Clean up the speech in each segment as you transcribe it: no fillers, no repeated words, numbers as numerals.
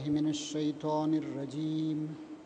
من الشيطان الرجيم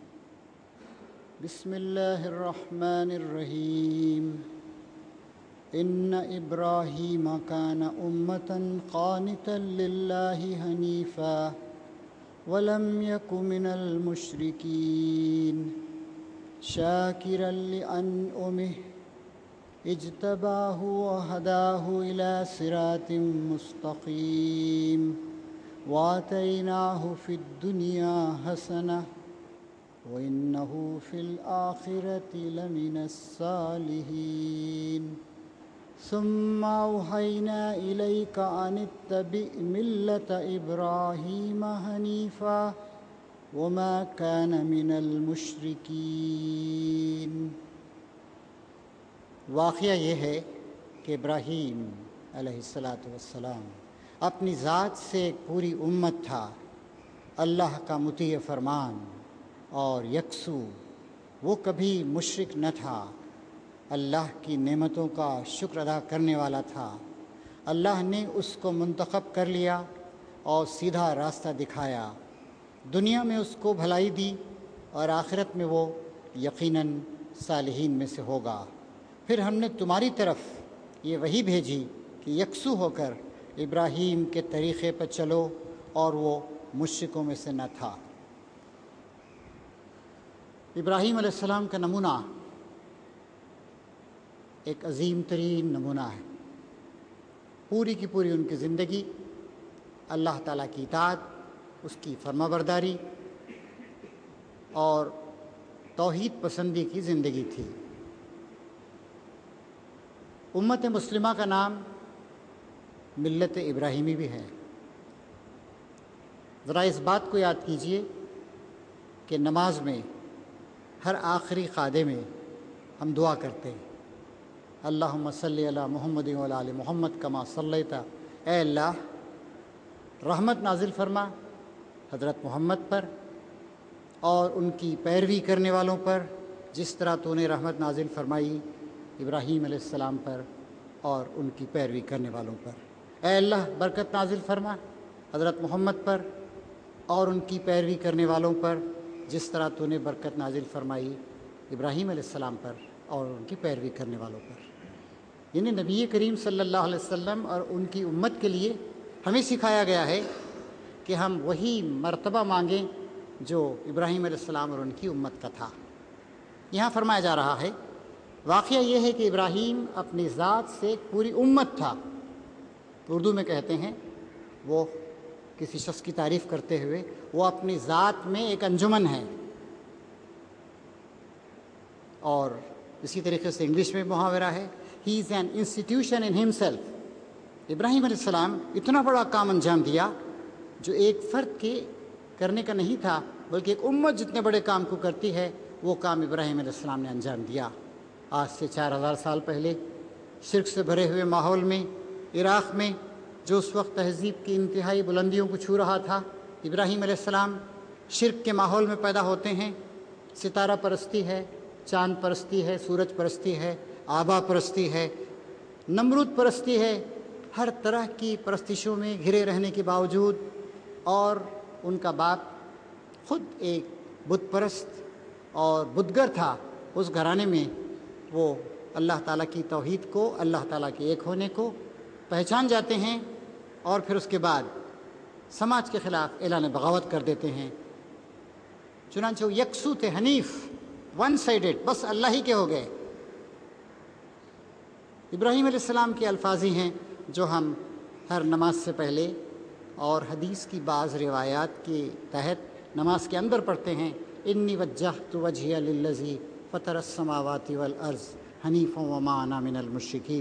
بسم الله الرحمن الرحيم إن إبراهيم كان أمة قانتا لله حنيفا ولم يك من المشركين شاكرا لأنعمه اجتباه وهداه إلى صراط مستقيم وآتيناه في الدنيا حسنة وإنه في الآخرة لمن الصالحين ثم أوحينا إليك أن اتبع ملة إبراهيم حنيفا وما كان من المشركين۔ واقعہ یہ ہے کہ ابراہیم علیہ السلام اپنی ذات سے ایک پوری امت تھا، اللہ کا مطیع فرمان اور یکسو، وہ کبھی مشرک نہ تھا، اللہ کی نعمتوں کا شکر ادا کرنے والا تھا۔ اللہ نے اس کو منتخب کر لیا اور سیدھا راستہ دکھایا، دنیا میں اس کو بھلائی دی اور آخرت میں وہ یقیناً صالحین میں سے ہوگا۔ پھر ہم نے تمہاری طرف یہ وحی بھیجی کہ یکسو ہو کر ابراہیم کے طریقے پر چلو، اور وہ مشرکوں میں سے نہ تھا۔ ابراہیم علیہ السلام کا نمونہ ایک عظیم ترین نمونہ ہے۔ پوری کی پوری ان کی زندگی اللہ تعالیٰ کی اطاعت، اس کی فرما برداری اور توحید پسندی کی زندگی تھی۔ امت مسلمہ کا نام ملت ابراہیمی بھی ہے۔ ذرا اس بات کو یاد کیجئے کہ نماز میں ہر آخری قعدے میں ہم دعا کرتے ہیں، اللہم صلی علی محمد و علی آل محمد کما صلیت، اے اللہ رحمت نازل فرما حضرت محمد پر اور ان کی پیروی کرنے والوں پر، جس طرح تو نے رحمت نازل فرمائی ابراہیم علیہ السلام پر اور ان کی پیروی کرنے والوں پر۔ اے اللہ برکت نازل فرما حضرت محمد پر اور ان کی پیروی کرنے والوں پر، جس طرح تو نے برکت نازل فرمائی ابراہیم علیہ السلام پر اور ان کی پیروی کرنے والوں پر۔ یعنی نبی کریم صلی اللہ علیہ وسلم اور ان کی امت کے لیے ہمیں سکھایا گیا ہے کہ ہم وہی مرتبہ مانگیں جو ابراہیم علیہ السلام اور ان کی امت کا تھا۔ یہاں فرمایا جا رہا ہے، واقعہ یہ ہے کہ ابراہیم اپنی ذات سے ایک پوری امت تھا۔ اردو میں کہتے ہیں، وہ کسی شخص کی تعریف کرتے ہوئے، وہ اپنی ذات میں ایک انجمن ہے۔ اور اسی طریقے سے انگلش میں محاورہ ہے، he is an institution in himself. Ibrahim علیہ السلام اتنا بڑا کام انجام دیا جو ایک فرد کے کرنے کا نہیں تھا، بلکہ ایک امت جتنے بڑے کام کو کرتی ہے، وہ کام ابراہیم علیہ السلام نے انجام دیا۔ آج سے 4000 سال پہلے شرک سے بھرے ہوئے ماحول میں، عراق میں، جو اس وقت تہذیب کی انتہائی بلندیوں کو چھو رہا تھا، ابراہیم علیہ السلام شرک کے ماحول میں پیدا ہوتے ہیں۔ ستارہ پرستی ہے، چاند پرستی ہے، سورج پرستی ہے، آبا پرستی ہے، نمرود پرستی ہے، ہر طرح کی پرستشوں میں گھرے رہنے کے باوجود، اور ان کا باپ خود ایک بت پرست اور بتگر تھا، اس گھرانے میں وہ اللہ تعالیٰ کی توحید کو، اللہ تعالیٰ کے ایک ہونے کو پہچان جاتے ہیں، اور پھر اس کے بعد سماج کے خلاف اعلان بغاوت کر دیتے ہیں۔ چنانچہ وہ یکسو تھے، حنیف، ون سائیڈڈ، بس اللہ ہی کے ہو گئے۔ ابراہیم علیہ السلام کے الفاظ ہی ہیں جو ہم ہر نماز سے پہلے اور حدیث کی بعض روایات کے تحت نماز کے اندر پڑھتے ہیں، انی وجہت وجہی للذی فطر السماوات والارض حنیفا وما انا من المشرکین۔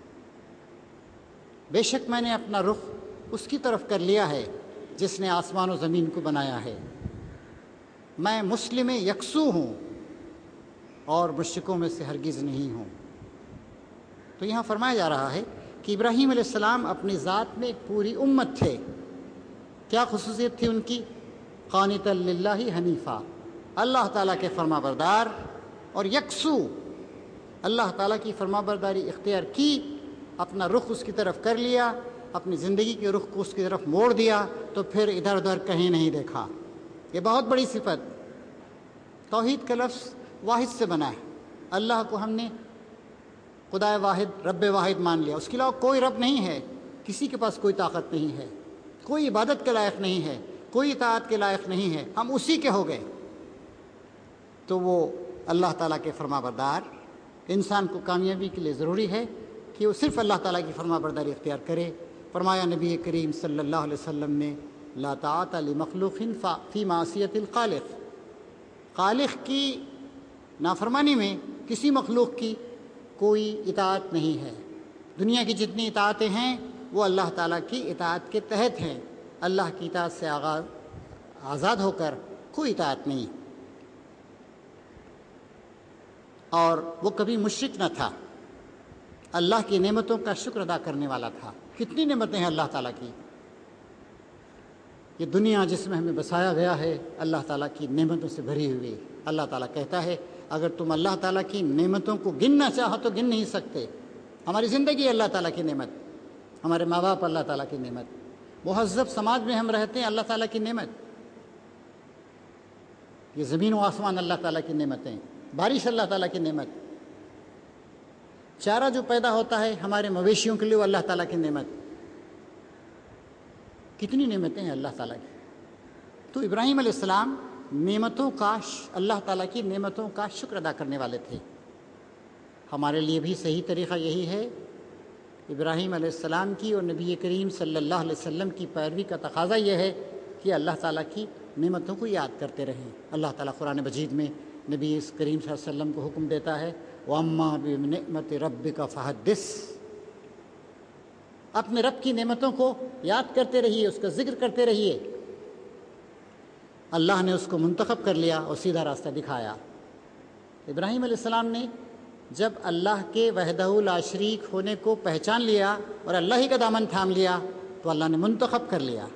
بے شک میں نے اپنا رخ اس کی طرف کر لیا ہے جس نے آسمان و زمین کو بنایا ہے، میں مسلم یکسو ہوں اور مشرکوں میں سے ہرگز نہیں ہوں۔ تو یہاں فرمایا جا رہا ہے کہ ابراہیم علیہ السلام اپنی ذات میں ایک پوری امت تھے۔ کیا خصوصیت تھی ان کی؟ قانتا للہ حنیفا، اللہ تعالیٰ کے فرما بردار اور یکسو، اللہ تعالیٰ کی فرما برداری اختیار کی، اپنا رخ اس کی طرف کر لیا، اپنی زندگی کے رخ کو اس کی طرف موڑ دیا، تو پھر ادھر ادھر کہیں نہیں دیکھا، یہ بہت بڑی صفت۔ توحید کا لفظ واحد سے بنا ہے۔ اللہ کو ہم نے خدا واحد، رب واحد مان لیا، اس کے علاوہ کوئی رب نہیں ہے، کسی کے پاس کوئی طاقت نہیں ہے، کوئی عبادت کے لائق نہیں ہے، کوئی اطاعت کے لائق نہیں ہے، ہم اسی کے ہو گئے۔ تو وہ اللہ تعالیٰ کے فرما بردار، انسان کو کامیابی کے لیے ضروری ہے کہ وہ صرف اللہ تعالیٰ کی فرما برداری اختیار کرے۔ فرمایا نبی کریم صلی اللہ علیہ وسلم نے، لا طاعت لمخلوق فی معصیت الخالق، خالق کی نافرمانی میں کسی مخلوق کی کوئی اطاعت نہیں ہے۔ دنیا کی جتنی اطاعتیں ہیں وہ اللہ تعالیٰ کی اطاعت کے تحت ہیں، اللہ کی اطاعت سے آزاد ہو کر کوئی اطاعت نہیں۔ اور وہ کبھی مشرک نہ تھا، اللہ کی نعمتوں کا شکر ادا کرنے والا تھا۔ کتنی نعمتیں ہیں اللہ تعالیٰ کی، یہ دنیا جس میں ہمیں بسایا گیا ہے اللہ تعالیٰ کی نعمتوں سے بھری ہوئی۔ اللہ تعالیٰ کہتا ہے اگر تم اللہ تعالیٰ کی نعمتوں کو گننا چاہو تو گن نہیں سکتے۔ ہماری زندگی اللہ تعالیٰ کی نعمت، ہمارے ماں باپ اللہ تعالیٰ کی نعمت، مہذب سماج میں ہم رہتے ہیں اللہ تعالیٰ کی نعمت، یہ زمین و آسمان اللہ تعالیٰ کی نعمتیں، بارش اللہ تعالیٰ کی نعمت، چارہ جو پیدا ہوتا ہے ہمارے مویشیوں کے لیے وہ اللہ تعالیٰ کی نعمت۔ کتنی نعمتیں ہیں اللہ تعالیٰ کی۔ تو ابراہیم علیہ السلام نعمتوں کا، اللہ تعالیٰ کی نعمتوں کا شکر ادا کرنے والے تھے۔ ہمارے لیے بھی صحیح طریقہ یہی ہے، ابراہیم علیہ السلام کی اور نبی کریم صلی اللہ علیہ وسلم کی پیروی کا تقاضا یہ ہے کہ اللہ تعالیٰ کی نعمتوں کو یاد کرتے رہیں۔ اللہ تعالیٰ قرآن مجید میں نبی کریم صلی اللہ علیہ وسلم کو حکم دیتا ہے، وَأَمَّا بِنِعْمَتِ رَبِّكَ فَحَدِّثْ، اپنے رب کی نعمتوں کو یاد کرتے رہیے، اس کا ذکر کرتے رہیے۔ اللہ نے اس کو منتخب کر لیا اور سیدھا راستہ دکھایا۔ ابراہیم علیہ السلام نے جب اللہ کے وحدہ لا شریک ہونے کو پہچان لیا اور اللہ ہی کا دامن تھام لیا تو اللہ نے منتخب کر لیا۔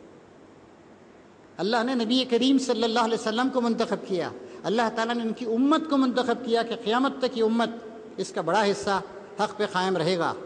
اللہ نے نبی کریم صلی اللہ علیہ وسلم کو منتخب کیا، اللہ تعالیٰ نے ان کی امت کو منتخب کیا کہ قیامت تک یہ امت، اس کا بڑا حصہ حق پہ قائم رہے گا۔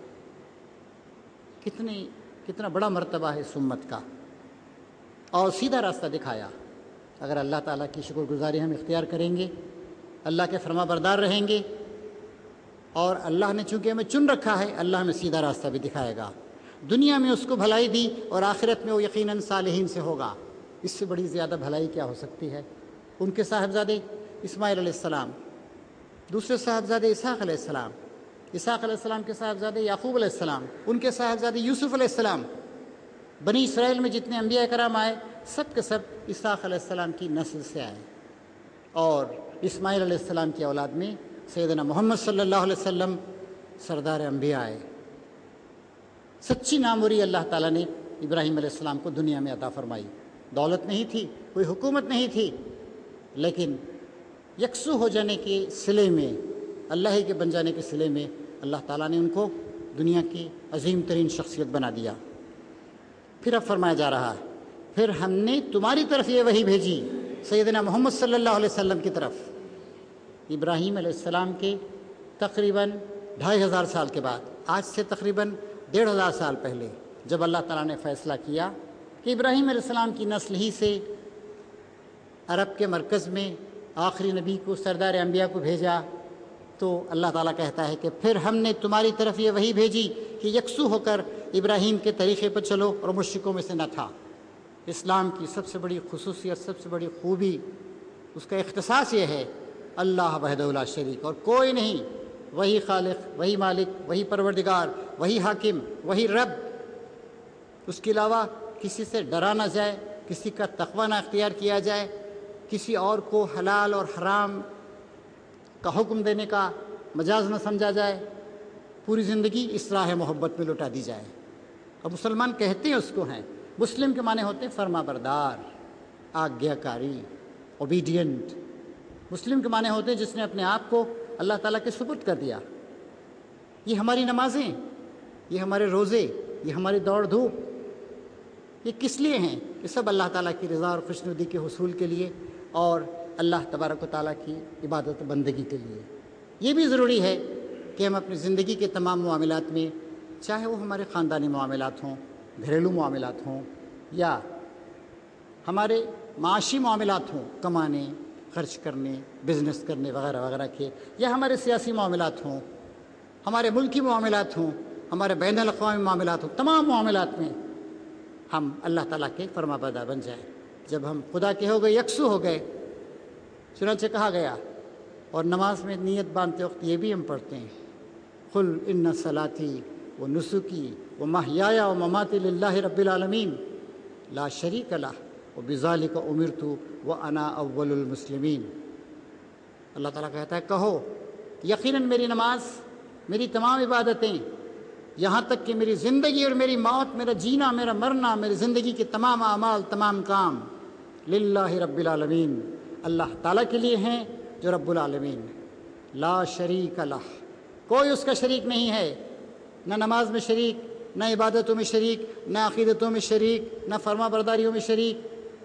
کتنا بڑا مرتبہ ہے اس امت کا، اور سیدھا راستہ دکھایا۔ اگر اللہ تعالیٰ کی شکر گزاری ہم اختیار کریں گے، اللہ کے فرما بردار رہیں گے، اور اللہ نے چونکہ ہمیں چن رکھا ہے، اللہ ہمیں سیدھا راستہ بھی دکھائے گا۔ دنیا میں اس کو بھلائی دی اور آخرت میں وہ یقیناً صالحین سے ہوگا۔ اس سے بڑی زیادہ بھلائی کیا ہو سکتی ہے؟ ان کے صاحبزادے اسماعیل علیہ السلام، دوسرے صاحبزادے اسحاق علیہ السلام، اسحاق علیہ السلام کے صاحبزادے یعقوب علیہ السلام، ان کے صاحبزادے یوسف علیہ السلام۔ بنی اسرائیل میں جتنے انبیاء کرام آئے سب کے سب اسحاق علیہ السلام کی نسل سے آئے، اور اسماعیل علیہ السلام کی اولاد میں سیدنا محمد صلی اللہ علیہ وسلم سردار انبیاء آئے۔ سچی ناموری اللہ تعالیٰ نے ابراہیم علیہ السلام کو دنیا میں عطا فرمائی۔ دولت نہیں تھی، کوئی حکومت نہیں تھی، لیکن یکسو ہو جانے کے صلے میں، اللہ ہی کے بن جانے کے صلے میں اللہ تعالیٰ نے ان کو دنیا کی عظیم ترین شخصیت بنا دیا۔ پھر اب فرمایا جا رہا ہے، پھر ہم نے تمہاری طرف یہ وحی بھیجی، سیدنا محمد صلی اللہ علیہ وسلم کی طرف۔ ابراہیم علیہ السلام کے تقریباً 2500 سال کے بعد، آج سے تقریباً 1500 سال پہلے، جب اللہ تعالیٰ نے فیصلہ کیا کہ ابراہیم علیہ السلام کی نسل ہی سے عرب کے مرکز میں آخری نبی کو، سردار انبیاء کو بھیجا، تو اللہ تعالیٰ کہتا ہے کہ پھر ہم نے تمہاری طرف یہ وحی بھیجی کہ یکسو ہو کر ابراہیم کے طریقے پر چلو، اور مشرکوں میں سے نہ تھا۔ اسلام کی سب سے بڑی خصوصیت، سب سے بڑی خوبی، اس کا اختصاص یہ ہے، اللہ وحدہ لا شریک، اور کوئی نہیں، وہی خالق، وہی مالک، وہی پروردگار، وہی حاکم، وہی رب، اس کے علاوہ کسی سے ڈرا نہ جائے، کسی کا تقوی نہ اختیار کیا جائے، کسی اور کو حلال اور حرام کا حکم دینے کا مجاز نہ سمجھا جائے، پوری زندگی اصلاح محبت میں لٹا دی جائے۔ اور مسلمان کہتے ہیں اس کو ہیں، مسلم کے معنی ہوتے ہیں فرما بردار، آگیا کاری، اوبیڈینٹ۔ مسلم کے معنی ہوتے ہیں جس نے اپنے آپ کو اللہ تعالیٰ کے سپرد کر دیا۔ یہ ہماری نمازیں، یہ ہمارے روزے، یہ ہماری دوڑ دھوپ، یہ کس لیے ہیں؟ یہ سب اللہ تعالیٰ کی رضا اور خوشنودی کے حصول کے لیے، اور اللہ تبارک و تعالیٰ کی عبادت و بندگی کے لیے۔ یہ بھی ضروری ہے کہ ہم اپنی زندگی کے تمام معاملات میں، چاہے وہ ہمارے خاندانی معاملات ہوں، گھریلو معاملات ہوں، یا ہمارے معاشی معاملات ہوں، کمانے، خرچ کرنے، بزنس کرنے وغیرہ وغیرہ کے، یا ہمارے سیاسی معاملات ہوں، ہمارے ملکی معاملات ہوں، ہمارے بین الاقوامی معاملات ہوں، تمام معاملات میں ہم اللہ تعالیٰ کے فرما بردار بن جائیں۔ جب ہم خدا کے ہو گئے، یکسو ہو گئے، چنانچہ کہا گیا، اور نماز میں نیت باندھتے وقت یہ بھی ہم پڑھتے ہیں، قل ان صلاتی و نسکی و محیایا و مماتی للہ رب العالمین لا شریک لہ وبذالک امرت وانا اول المسلمین۔ اللہ تعالیٰ کہتا ہے کہو یقیناً میری نماز، میری تمام عبادتیں، یہاں تک کہ میری زندگی اور میری موت، میرا جینا، میرا مرنا، میری زندگی کے تمام اعمال، تمام کام للہ رب العالمین، اللہ تعالیٰ کے لیے ہیں جو رب العالمین ہے، لا شریک لہ، کوئی اس کا شریک نہیں ہے، نہ نماز میں شریک، نہ عبادتوں میں شریک، نہ عقیدتوں میں شریک، نہ فرما برداریوں میں شریک،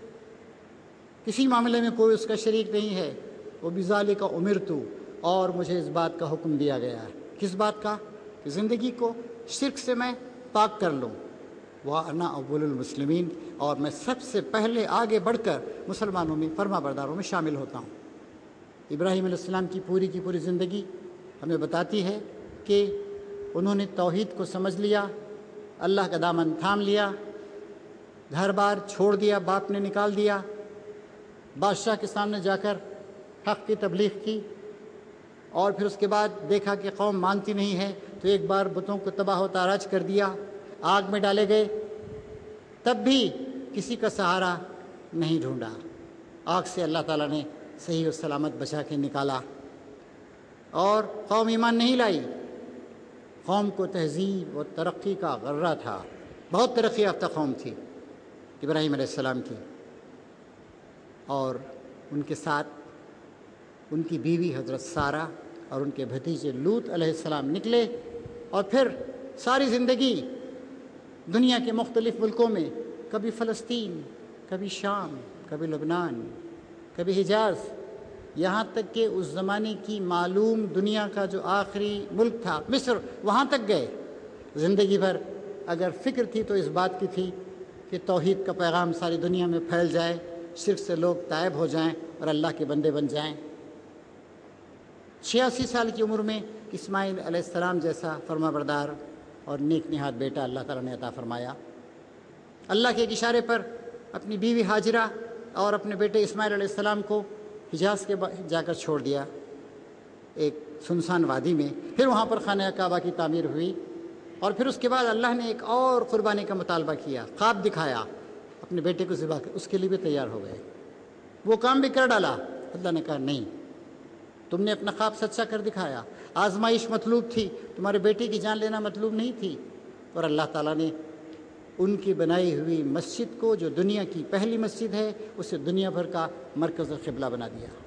کسی معاملے میں کوئی اس کا شریک نہیں ہے۔ وبذالک امرت، اور مجھے اس بات کا حکم دیا گیا ہے، کس بات کا؟ کہ زندگی کو شرک سے میں پاک کر لوں، وَأَنَا أَوَّلُ الْمُسْلِمِينَ، اور میں سب سے پہلے آگے بڑھ کر مسلمانوں میں، فرما برداروں میں شامل ہوتا ہوں۔ ابراہیم علیہ السلام کی پوری زندگی ہمیں بتاتی ہے کہ انہوں نے توحید کو سمجھ لیا، اللہ کا دامن تھام لیا، گھر بار چھوڑ دیا، باپ نے نکال دیا، بادشاہ کے سامنے جا کر حق کی تبلیغ کی، اور پھر اس کے بعد دیکھا کہ قوم مانتی نہیں ہے تو ایک بار بتوں کو تباہ و تاراج کر دیا، آگ میں ڈالے گئے، تب بھی کسی کا سہارا نہیں ڈھونڈا، آگ سے اللہ تعالیٰ نے صحیح و سلامت بچا کے نکالا، اور قوم ایمان نہیں لائی۔ قوم کو تہذیب و ترقی کا غرہ تھا، بہت ترقی یافتہ قوم تھی ابراہیم علیہ السلام کی، اور ان کے ساتھ ان کی بیوی حضرت سارہ اور ان کے بھتیجے لوط علیہ السلام نکلے، اور پھر ساری زندگی دنیا کے مختلف ملکوں میں، کبھی فلسطین، کبھی شام، کبھی لبنان، کبھی حجاز، یہاں تک کہ اس زمانے کی معلوم دنیا کا جو آخری ملک تھا مصر، وہاں تک گئے۔ زندگی بھر اگر فکر تھی تو اس بات کی تھی کہ توحید کا پیغام ساری دنیا میں پھیل جائے، شرک سے لوگ تائب ہو جائیں اور اللہ کے بندے بن جائیں۔ 86 سال کی عمر میں اسماعیل علیہ السلام جیسا فرما بردار اور نیک نہاد بیٹا اللہ تعالیٰ نے عطا فرمایا۔ اللہ کے ایک اشارے پر اپنی بیوی ہاجرہ اور اپنے بیٹے اسماعیل علیہ السلام کو حجاز کے جا کر چھوڑ دیا، ایک سنسان وادی میں، پھر وہاں پر خانہ کعبہ کی تعمیر ہوئی، اور پھر اس کے بعد اللہ نے ایک اور قربانی کا مطالبہ کیا، خواب دکھایا، اپنے بیٹے کو ذبح کر، اس کے لیے بھی تیار ہو گئے، وہ کام بھی کر ڈالا۔ اللہ نے کہا نہیں، تم نے اپنا خواب سچا کر دکھایا، آزمائش مطلوب تھی، تمہارے بیٹے کی جان لینا مطلوب نہیں تھی، اور اللہ تعالیٰ نے ان کی بنائی ہوئی مسجد کو، جو دنیا کی پہلی مسجد ہے، اسے دنیا بھر کا مرکز و قبلہ بنا دیا۔